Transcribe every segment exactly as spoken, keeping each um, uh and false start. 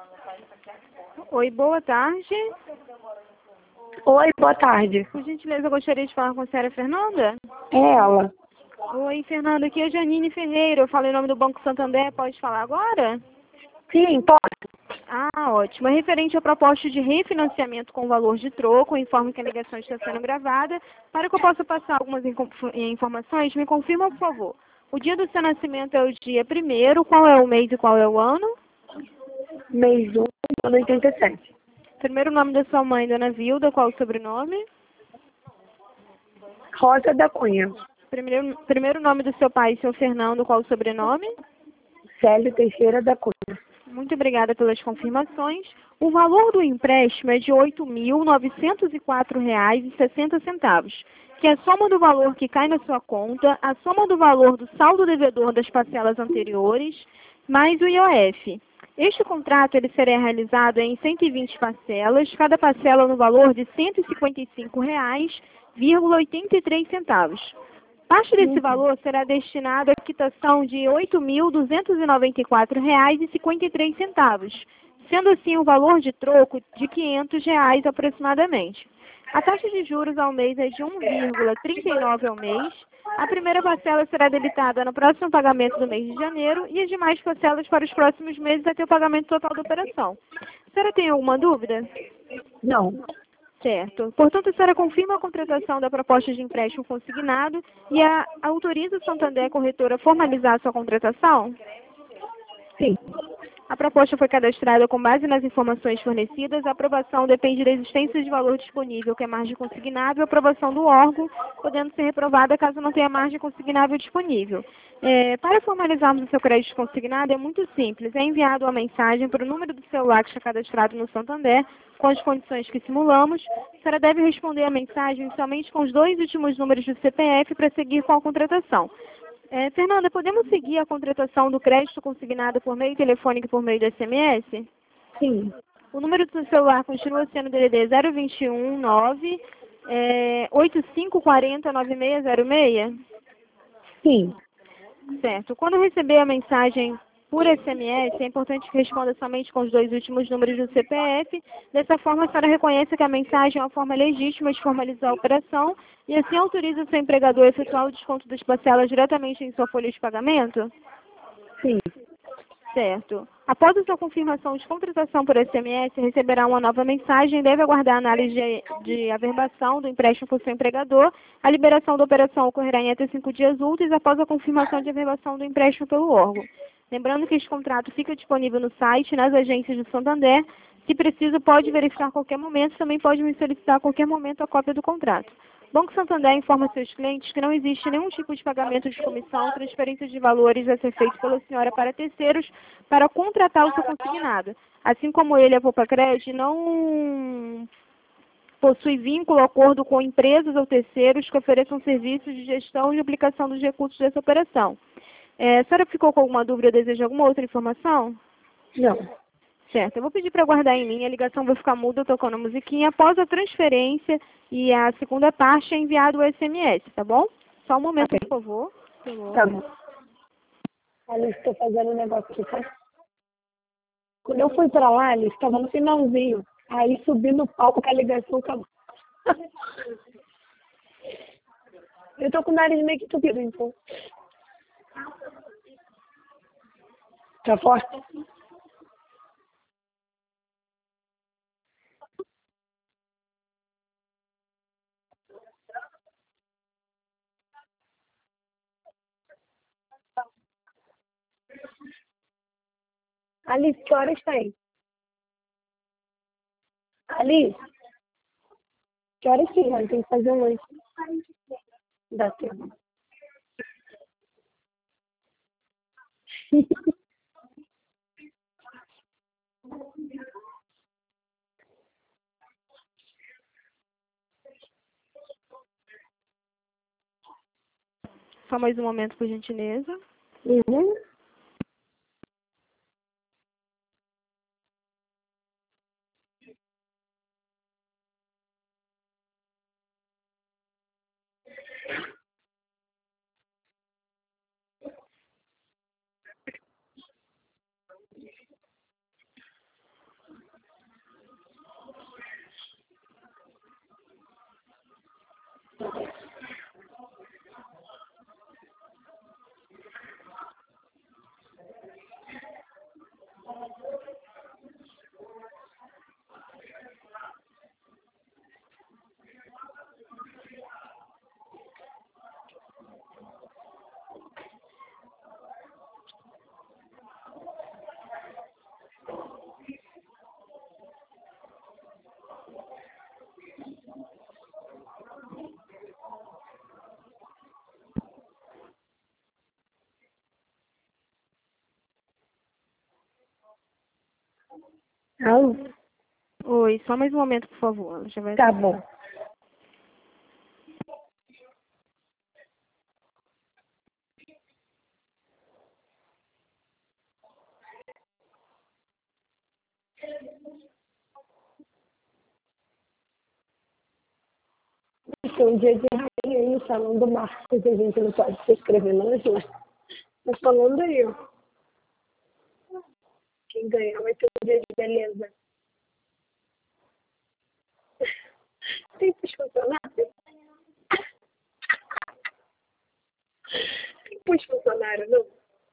Oi, boa tarde. Oi, boa tarde. Por gentileza, eu gostaria de falar com a senhora Fernanda. É ela. Oi, Fernanda, aqui é a Janine Ferreira. Eu falei em nome do Banco Santander, pode falar agora? Sim, pode. Ah, ótimo. É referente à proposta de refinanciamento com valor de troco, informo que a ligação está sendo gravada. Para que eu possa passar algumas informações, me confirma, por favor. O dia do seu nascimento é o dia primeiro, qual é o mês e qual é o ano? Mês um, ano oitenta e sete. Primeiro nome da sua mãe, Dona Vilda, qual o sobrenome? Rosa da Cunha. Primeiro, primeiro nome do seu pai, seu Fernando, qual o sobrenome? Célio Teixeira da Cunha. Muito obrigada pelas confirmações. O valor do empréstimo é de oito mil novecentos e quatro reais e sessenta centavos, que é a soma do valor que cai na sua conta, a soma do valor do saldo devedor das parcelas anteriores, mais o I O F. Este contrato ele será realizado em cento e vinte parcelas, cada parcela no valor de cento e cinquenta e cinco reais e oitenta e três centavos. Parte desse valor será destinado à quitação de oito mil duzentos e noventa e quatro reais e cinquenta e três centavos, sendo assim o valor de troco de quinhentos reais aproximadamente. A taxa de juros ao mês é de um vírgula trinta e nove ao mês. A primeira parcela será debitada no próximo pagamento do mês de janeiro e as demais parcelas para os próximos meses até o pagamento total da operação. A senhora tem alguma dúvida? Não. Certo. Portanto, a senhora confirma a contratação da proposta de empréstimo consignado e a, autoriza o Santander Corretora a formalizar a sua contratação? Sim. A proposta foi cadastrada com base nas informações fornecidas. A aprovação depende da existência de valor disponível, que é margem consignável, e a aprovação do órgão, podendo ser reprovada caso não tenha margem consignável disponível. É, para formalizarmos o seu crédito consignado, é muito simples. É enviado uma mensagem para o número do celular que está cadastrado no Santander, com as condições que simulamos. A senhora deve responder a mensagem somente com os dois últimos números do C P F para seguir com a contratação. É, Fernanda, podemos seguir a contratação do crédito consignado por meio telefônico e por meio do S M S? Sim. O número do seu celular continua sendo D D D zero dois um nove é, oito cinco quatro zero nove seis zero seis? Sim. Certo. Quando receber a mensagem por S M S, é importante que responda somente com os dois últimos números do C P F. Dessa forma, a senhora reconhece que a mensagem é uma forma legítima de formalizar a operação e assim autoriza o seu empregador a efetuar o desconto das parcelas diretamente em sua folha de pagamento? Sim. Certo. Após a sua confirmação de contratação por S M S, receberá uma nova mensagem e deve aguardar a análise de, de averbação do empréstimo por seu empregador. A liberação da operação ocorrerá em até cinco dias úteis após a confirmação de averbação do empréstimo pelo órgão. Lembrando que este contrato fica disponível no site, nas agências do Santander. Se preciso, pode verificar a qualquer momento, também pode me solicitar a qualquer momento a cópia do contrato. Banco Santander informa seus clientes que não existe nenhum tipo de pagamento de comissão, transferência de valores a ser feito pela senhora para terceiros para contratar o seu consignado. Assim como ele, a Popacred, não possui vínculo ou acordo com empresas ou terceiros que ofereçam serviços de gestão e aplicação dos recursos dessa operação. É, a senhora ficou com alguma dúvida ou deseja alguma outra informação? Não. Certo, eu vou pedir para guardar em linha, a ligação vai ficar muda tocando a musiquinha. Após a transferência e a segunda parte é enviado o S M S, tá bom? Só um momento, por favor. Tá bom. Alice, estou fazendo um negócio aqui, tá? Quando eu fui pra lá, Alice, estava no finalzinho. Aí subi no palco com a ligação acabou. Eu tô com o nariz meio que entupido, então. Tá forte? Alice, que horas tem? Alice, que horas tem, mano? Tem que fazer um lanche. Dá tempo. Só mais um momento, por gentileza. Uhum. Alô? Oi, só mais um momento, por favor. Ela já vai Tá atender. bom. Foi um dia de rainha aí no salão do Marcos, a gente não pode se inscrever não, né? Tá falando aí, ó. Quem ganhar vai ter um dia de beleza. Tem pros funcionários? Tem pros funcionários, não?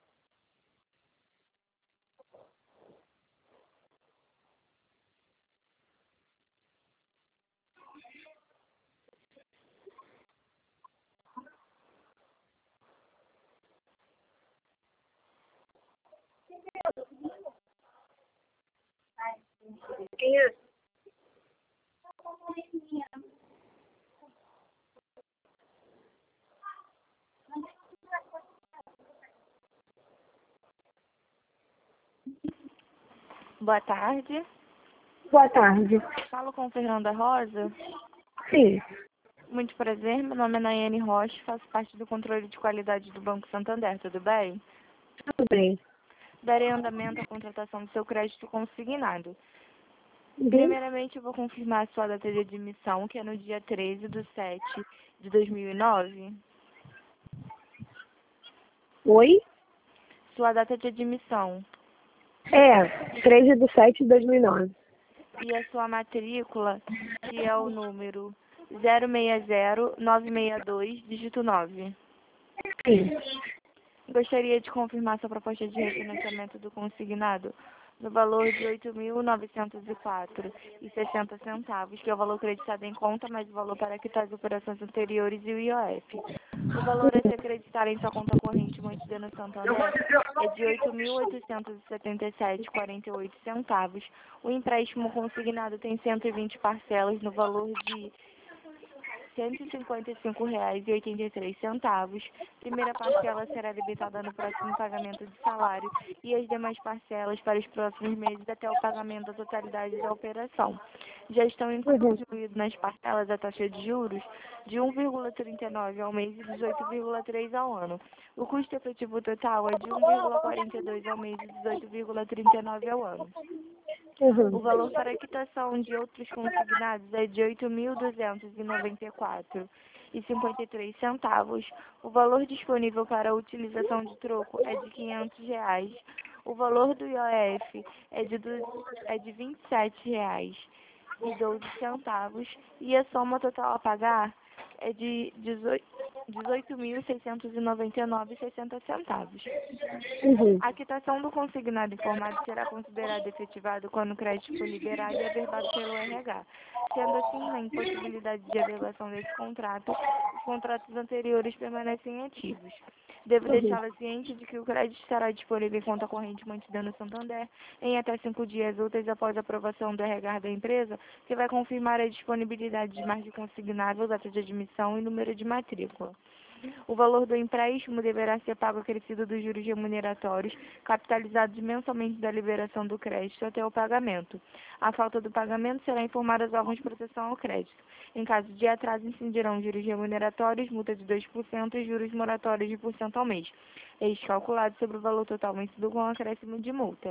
Quem é? Boa tarde. Boa tarde. Falo com Fernanda Rosa. Sim, Muito prazer, meu nome é Nayane Rocha, faço parte do controle de qualidade do Banco Santander, tudo bem? tudo bem. Darei andamento à contratação do seu crédito consignado. Uhum. Primeiramente, eu vou confirmar a sua data de admissão, que é no dia treze de sete de dois mil e nove. Oi? Sua data de admissão É, treze de sete de dois mil e nove. e a sua matrícula, que é o número zero seis zero nove seis dois, dígito nove. Sim. Gostaria de confirmar sua proposta de refinanciamento do consignado no valor de oito mil novecentos e quatro reais e sessenta centavos, que é o valor creditado em conta, mais o valor para quitar as operações anteriores e o I O F. O valor a ser creditado em sua conta corrente mantida no Santander é de oito mil oitocentos e setenta e sete reais e quarenta e oito centavos. O empréstimo consignado tem cento e vinte parcelas no valor de cento e cinquenta e cinco reais e oitenta e três centavos. Primeira parcela será debitada no próximo pagamento de salário e as demais parcelas para os próximos meses até o pagamento da totalidade da operação. Já estão Uhum. incluídas nas parcelas a taxa de juros de um vírgula trinta e nove ao mês e dezoito vírgula três ao ano. O custo efetivo total é de um vírgula quarenta e dois ao mês e dezoito vírgula trinta e nove ao ano. O Uhum. valor para quitação de outros consignados é de oito mil duzentos e noventa e quatro reais e cinquenta e três centavos. O valor disponível para a utilização de troco é de quinhentos reais. O valor do I O F é de, du- é de vinte e sete reais e doze centavos e a soma total a pagar é de dezoito mil seiscentos e noventa e nove reais e sessenta centavos. Uhum. A quitação do consignado informado será considerada efetivado quando o crédito for liberado e averbado pelo R H. Sendo assim, na impossibilidade de averbação desse contrato, os contratos anteriores permanecem ativos. Devo Uhum. deixá-la ciente de que o crédito estará disponível em conta corrente mantida no Santander em até cinco dias úteis após a aprovação do R H da empresa, que vai confirmar a disponibilidade de margem consignável, data de admissão e número de matrícula. O valor do empréstimo deverá ser pago acrescido dos juros remuneratórios, capitalizados mensalmente da liberação do crédito até o pagamento. A falta do pagamento será informada aos órgãos de proteção ao crédito. Em caso de atraso, incidirão juros remuneratórios, multa de dois por cento e juros moratórios de um por cento ao mês. Este calculado sobre o valor total vencido com acréscimo de multa.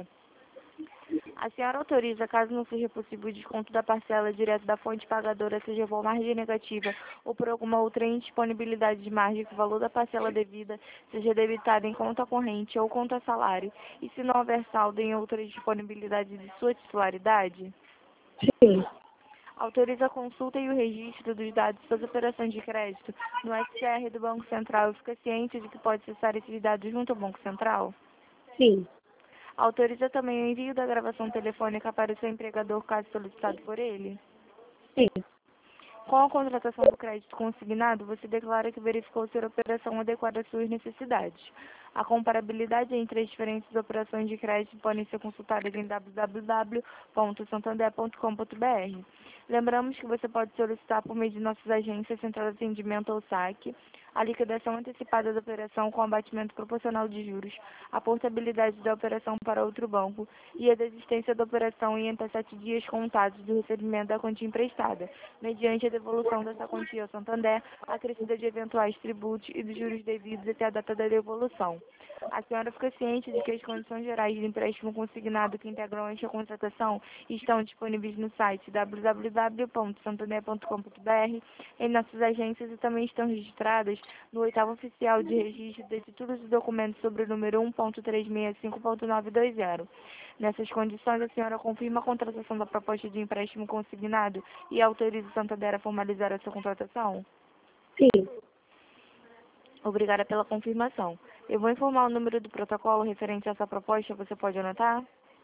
A senhora autoriza, caso não seja possível o desconto da parcela direto da fonte pagadora, seja por margem negativa ou por alguma outra indisponibilidade de margem, que o valor da parcela devida seja debitado em conta corrente ou conta salário, e se não houver saldo em outra disponibilidade de sua titularidade? Sim. Autoriza a consulta e o registro dos dados das operações de crédito no S C R do Banco Central e fica ciente de que pode acessar esses dados junto ao Banco Central? Sim. Autoriza também o envio da gravação telefônica para o seu empregador, caso solicitado por ele? Sim. Com a contratação do crédito consignado, você declara que verificou ser a operação adequada às suas necessidades. A comparabilidade entre as diferentes operações de crédito podem ser consultadas em w w w ponto santander ponto com ponto b r. Lembramos que você pode solicitar por meio de nossas agências, central de atendimento ou saque, a liquidação antecipada da operação com abatimento proporcional de juros, a portabilidade da operação para outro banco e a desistência da operação em até sete dias contados do recebimento da quantia emprestada, mediante a devolução dessa quantia ao Santander, acrescida de eventuais tributos e dos juros devidos até a data da devolução. A senhora fica ciente de que as condições gerais de empréstimo consignado que integram esta contratação estão disponíveis no site w w w ponto santander ponto com ponto b r, em nossas agências e também estão registradas no oitavo oficial de registro de títulos e documentos sobre o número um ponto trezentos e sessenta e cinco ponto novecentos e vinte. Nessas condições, a senhora confirma a contratação da proposta de empréstimo consignado e autoriza o Santander a formalizar a sua contratação? Sim. Obrigada pela confirmação. Eu vou informar o número do protocolo referente a essa proposta. Você pode anotar?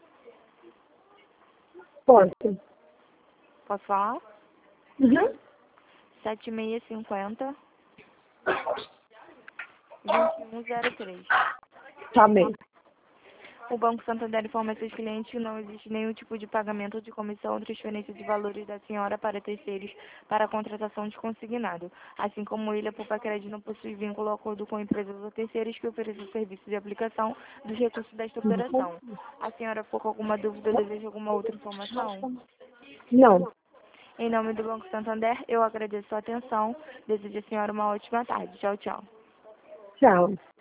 Posso. Posso falar? Uhum. sete seis cinco zero, dois um zero três. Tá bem. O Banco Santander informa seus clientes que não existe nenhum tipo de pagamento de comissão ou transferência de valores da senhora para terceiros para a contratação de consignado, assim como ele, a Poupa Crédito, não possui vínculo ou acordo com empresas ou terceiros que ofereçam serviço de aplicação dos recursos desta operação. A senhora ficou com alguma dúvida ou deseja alguma outra informação? Não. Em nome do Banco Santander, eu agradeço a atenção. Desejo à senhora uma ótima tarde. Tchau, tchau. Tchau.